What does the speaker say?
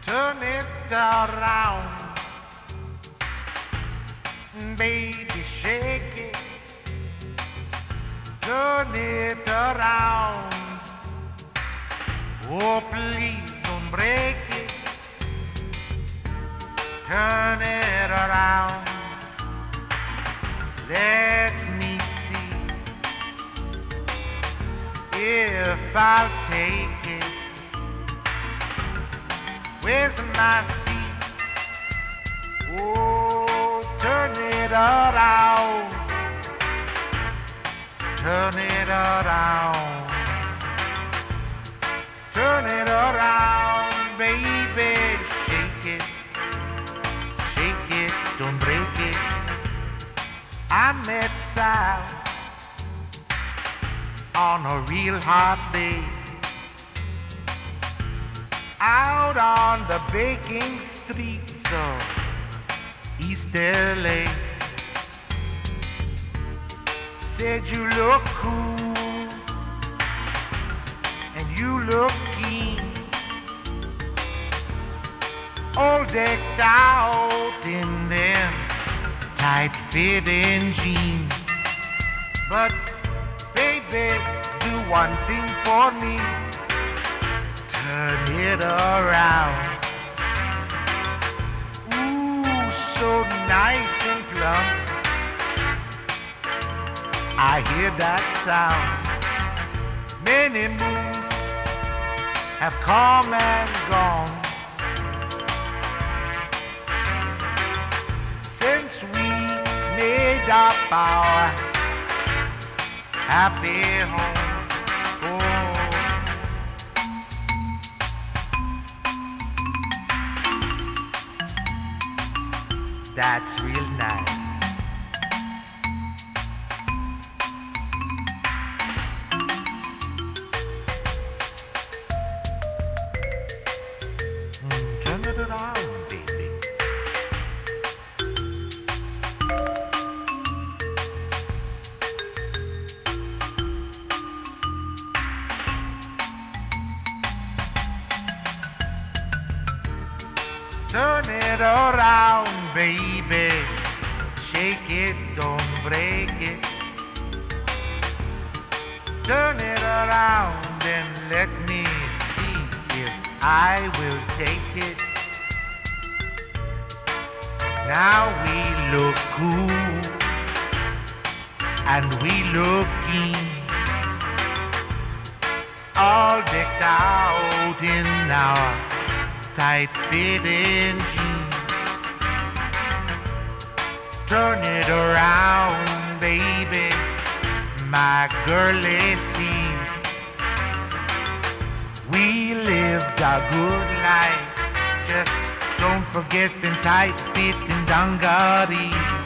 Turn it around, baby, shake it. Turn it around. Oh, please don't break it. Turn it around. Let me see if I'll take it. Where's my seat? Oh, turn it around. Turn it around. Turn it around, baby. Shake it. Shake it, don't break it. I met Sal on a real hot day, out on the baking streets of East LA. Said you look cool and you look keen, all decked out in them tight-fitting jeans. But baby, do one thing for me. Turn it around. Ooh, so nice and plump. I hear that sound. Many moons have come and gone since we made up our happy home. Oh, that's real nice. Turn it around, baby. Turn it around, baby. Shake it, don't break it. Turn it around and let me see if I will take it. Now we look cool and we look keen, all decked out in our tight-fitting jeans. Turn it around, baby, my girlie sees we lived a good life. Just don't forget them tight-fitting dungarees.